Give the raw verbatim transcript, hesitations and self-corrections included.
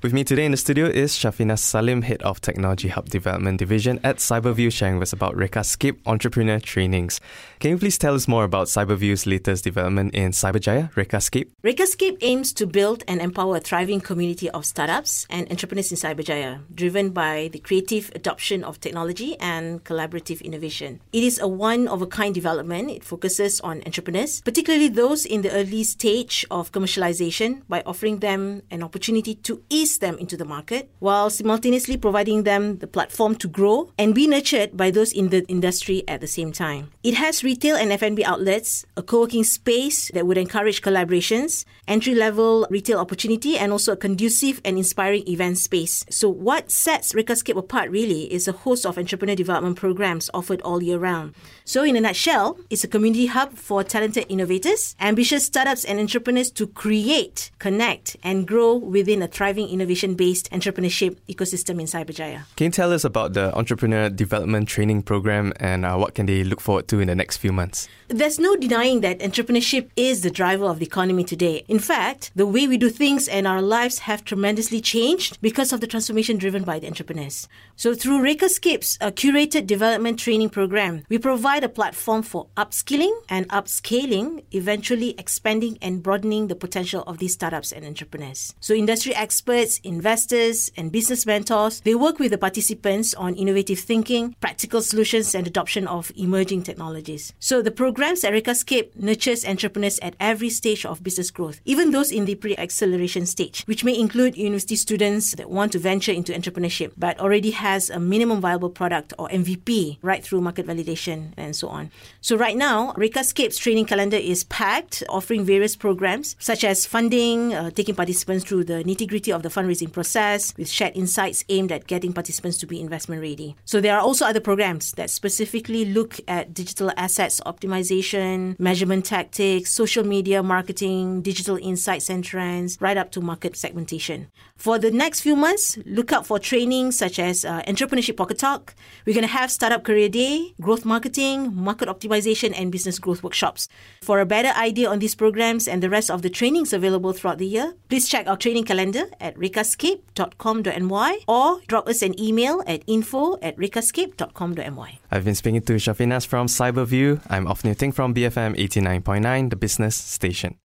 With me today in the studio is Shafina Salim, Head of Technology Hub Development Division at Cyberview, sharing with us about Rekascape Entrepreneur Trainings. Can you please tell us more about Cyberview's latest development in Cyberjaya, Rekascape? Rekascape aims to build and empower a thriving community of startups and entrepreneurs in Cyberjaya, driven by the creative adoption of technology and collaborative innovation. It is a one-of-a-kind development. It focuses on entrepreneurs, particularly those in the early stage of commercialization, by offering them an opportunity to ease them into the market, while simultaneously providing them the platform to grow and be nurtured by those in the industry at the same time. It has retail and F and B outlets, a co-working space that would encourage collaborations, entry-level retail opportunity, and also a conducive and inspiring event space. So what sets Rekascape apart really is a host of entrepreneur development programs offered all year round. So in a nutshell, it's a community hub for talented innovators, ambitious startups and entrepreneurs to create, connect, and grow within a thriving innovation-based entrepreneurship ecosystem in Cyberjaya. Can you tell us about the Entrepreneur Development Training Program and uh, what can they look forward to in the next few months? There's no denying that entrepreneurship is the driver of the economy today. In fact, the way we do things and our lives have tremendously changed because of the transformation driven by the entrepreneurs. So through Rekascape's uh, curated development training program, we provide a platform for upskilling and upscaling, eventually expanding and broadening the potential of these startups and entrepreneurs. So industry experts, investors, and business mentors, they work with the participants on innovative thinking, practical solutions, and adoption of emerging technologies. So the programs at Rekascape nurtures entrepreneurs at every stage of business growth, even those in the pre-acceleration stage, which may include university students that want to venture into entrepreneurship but already has a minimum viable product or M V P right through market validation and so on. So right now, Rekascape's training calendar is packed, offering various programs such as funding, uh, taking participants through the nitty-gritty of the fundraising process with shared insights aimed at getting participants to be investment ready. So there are also other programs that specifically look at digital assets optimization, measurement tactics, social media marketing, digital insights and trends, right up to market segmentation. For the next few months, look out for trainings such as uh, Entrepreneurship Pocket Talk. We're going to have Startup Career Day, Growth Marketing, Market Optimization, and Business Growth Workshops. For a better idea on these programs and the rest of the trainings available throughout the year, please check our training calendar at rekascape dot com dot m y or drop us an email at info at rekascape dot com dot m y. I've been speaking to Shafinas from Cyberview. I'm Off Newting from B F M eighty-nine point nine, the business station.